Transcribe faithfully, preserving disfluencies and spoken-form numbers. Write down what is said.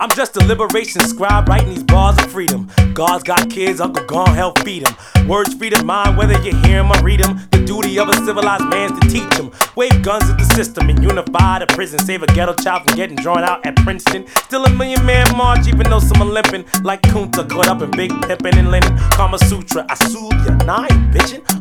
I'm just a liberation scribe writing these bars of freedom. God's got kids, Uncle Gone help feed them. Words free to mind whether you hear them or read them. The duty of a civilized man's to teach them. Wave guns at the system and unify the prison. Save a ghetto child from getting drawn out at Princeton. Still a million man march even though some are limping. Like Kunta caught up in Big Pippin and Lennon. Kama Sutra, I soothe ya, nah I ain't bitchin'.